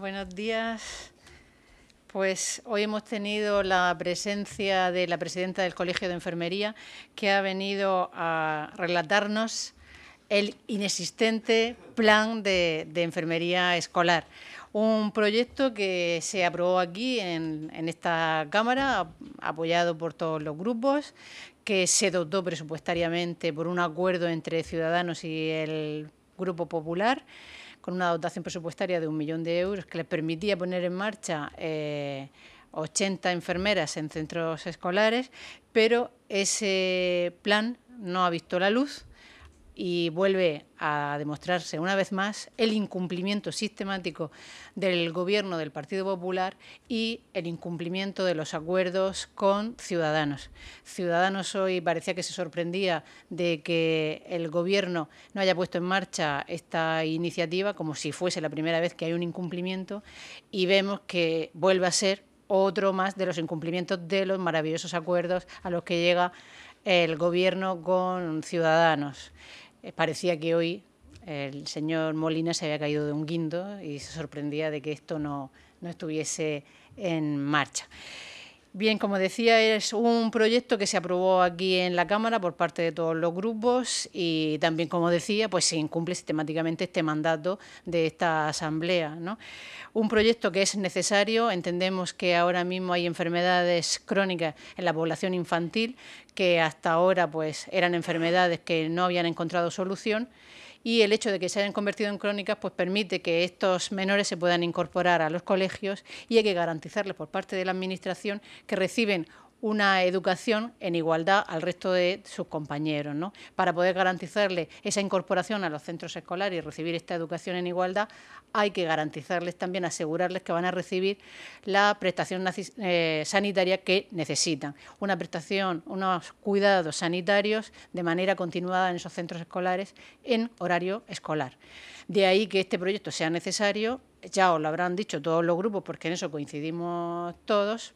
Buenos días. Pues hoy hemos tenido la presencia de la presidenta del Colegio de Enfermería, que ha venido a relatarnos el inexistente plan de enfermería escolar. Un proyecto que se aprobó aquí en esta Cámara, apoyado por todos los grupos, que se dotó presupuestariamente por un acuerdo entre Ciudadanos y el Grupo Popular, con una dotación presupuestaria de 1 millón de euros que les permitía poner en marcha 80 enfermeras en centros escolares, pero ese plan no ha visto la luz y vuelve a demostrarse una vez más el incumplimiento sistemático del Gobierno del Partido Popular y el incumplimiento de los acuerdos con Ciudadanos. Ciudadanos hoy parecía que se sorprendía de que el Gobierno no haya puesto en marcha esta iniciativa, como si fuese la primera vez que hay un incumplimiento, y vemos que vuelve a ser otro más de los incumplimientos de los maravillosos acuerdos a los que llega el Gobierno con Ciudadanos. Parecía que hoy el señor Molina se había caído de un guindo y se sorprendía de que esto no estuviese en marcha. Bien, como decía, es un proyecto que se aprobó aquí en la Cámara por parte de todos los grupos y también, como decía, pues se incumple sistemáticamente este mandato de esta Asamblea, ¿no? Un proyecto que es necesario. Entendemos que ahora mismo hay enfermedades crónicas en la población infantil que hasta ahora pues eran enfermedades que no habían encontrado solución, y el hecho de que se hayan convertido en crónicas pues permite que estos menores se puedan incorporar a los colegios, y hay que garantizarles por parte de la Administración que reciben una educación en igualdad al resto de sus compañeros, ¿no? Para poder garantizarles esa incorporación a los centros escolares y recibir esta educación en igualdad, hay que garantizarles también, asegurarles que van a recibir la prestación sanitaria que necesitan. Una prestación, unos cuidados sanitarios de manera continuada en esos centros escolares en horario escolar. De ahí que este proyecto sea necesario, ya os lo habrán dicho todos los grupos porque en eso coincidimos todos,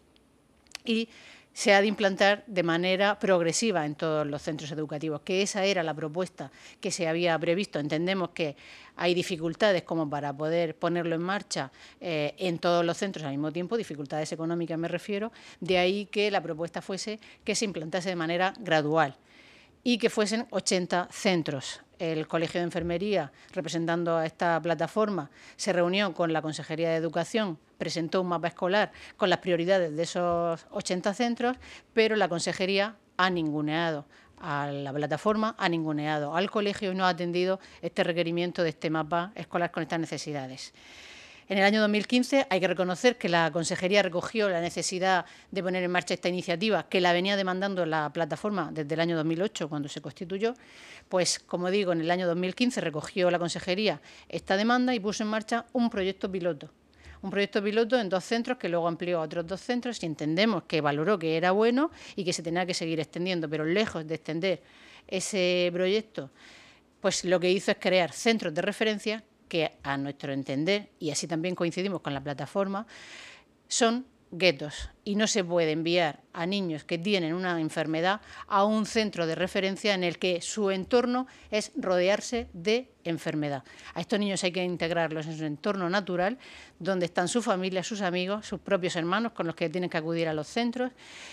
y se ha de implantar de manera progresiva en todos los centros educativos, que esa era la propuesta que se había previsto. Entendemos que hay dificultades como para poder ponerlo en marcha en todos los centros al mismo tiempo, dificultades económicas me refiero, de ahí que la propuesta fuese que se implantase de manera gradual y que fuesen 80 centros. El Colegio de Enfermería, representando a esta plataforma, se reunió con la Consejería de Educación, presentó un mapa escolar con las prioridades de esos 80 centros, pero la Consejería ha ninguneado a la plataforma, ha ninguneado al colegio y no ha atendido este requerimiento de este mapa escolar con estas necesidades. En el año 2015 hay que reconocer que la Consejería recogió la necesidad de poner en marcha esta iniciativa, que la venía demandando la plataforma desde el año 2008, cuando se constituyó. Pues, como digo, en el año 2015 recogió la Consejería esta demanda y puso en marcha un proyecto piloto. Un proyecto piloto en 2 centros que luego amplió a otros 2 centros, y entendemos que valoró que era bueno y que se tenía que seguir extendiendo, pero lejos de extender ese proyecto, pues lo que hizo es crear centros de referencia que, a nuestro entender, y así también coincidimos con la plataforma, son guetos, y no se puede enviar a niños que tienen una enfermedad a un centro de referencia en el que su entorno es rodearse de enfermedad. A estos niños hay que integrarlos en su entorno natural, donde están su familia, sus amigos, sus propios hermanos con los que tienen que acudir a los centros,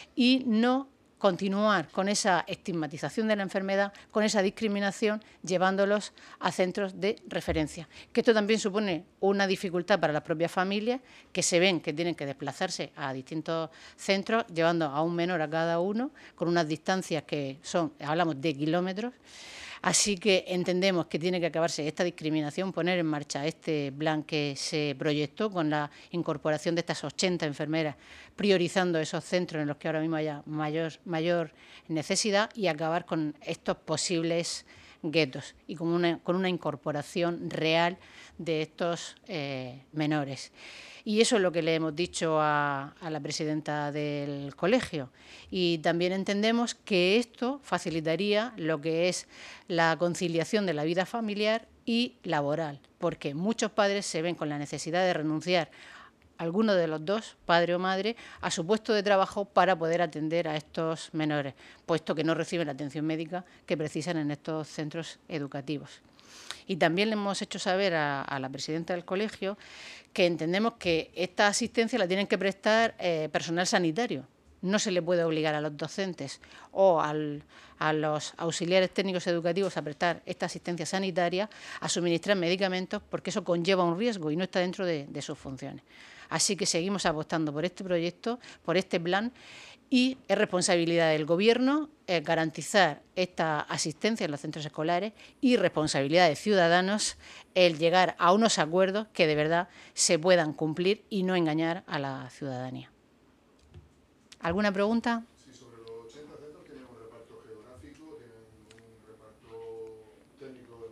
y no continuar con esa estigmatización de la enfermedad, con esa discriminación, llevándolos a centros de referencia. Que esto también supone una dificultad para las propias familias, que se ven que tienen que desplazarse a distintos centros, llevando a un menor a cada uno, con unas distancias que son, hablamos de kilómetros. Así que entendemos que tiene que acabarse esta discriminación, poner en marcha este plan que se proyectó con la incorporación de estas 80 enfermeras, priorizando esos centros en los que ahora mismo haya mayor necesidad, y acabar con estos posibles guetos y con una incorporación real de estos menores. Y eso es lo que le hemos dicho a la presidenta del colegio. Y también entendemos que esto facilitaría lo que es la conciliación de la vida familiar y laboral, porque muchos padres se ven con la necesidad de renunciar, alguno de los dos, padre o madre, a su puesto de trabajo para poder atender a estos menores, puesto que no reciben la atención médica que precisan en estos centros educativos. Y también le hemos hecho saber a la presidenta del colegio que entendemos que esta asistencia la tienen que prestar personal sanitario. No se le puede obligar a los docentes o a los auxiliares técnicos educativos a prestar esta asistencia sanitaria, a suministrar medicamentos, porque eso conlleva un riesgo y no está dentro de sus funciones. Así que seguimos apostando por este proyecto, por este plan, y es responsabilidad del Gobierno garantizar esta asistencia en los centros escolares y responsabilidad de Ciudadanos el llegar a unos acuerdos que de verdad se puedan cumplir y no engañar a la ciudadanía. ¿Alguna pregunta? Sí, sobre los 80 centros tienen un reparto geográfico, tienen un reparto técnico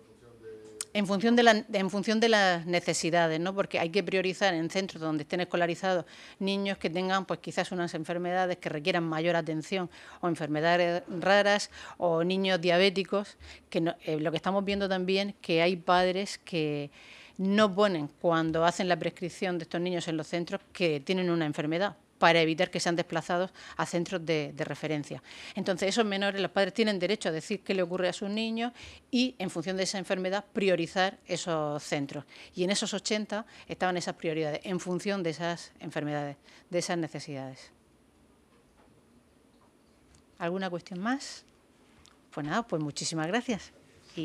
En función de las necesidades, ¿no? Porque hay que priorizar en centros donde estén escolarizados niños que tengan pues quizás unas enfermedades que requieran mayor atención, o enfermedades raras, o niños diabéticos, que no, lo que estamos viendo también que hay padres que no ponen, cuando hacen la prescripción de estos niños en los centros, que tienen una enfermedad, para evitar que sean desplazados a centros de referencia. Entonces, esos menores, los padres tienen derecho a decir qué le ocurre a sus niños y, en función de esa enfermedad, priorizar esos centros. Y en esos 80 estaban esas prioridades, en función de esas enfermedades, de esas necesidades. ¿Alguna cuestión más? Pues nada, pues muchísimas gracias.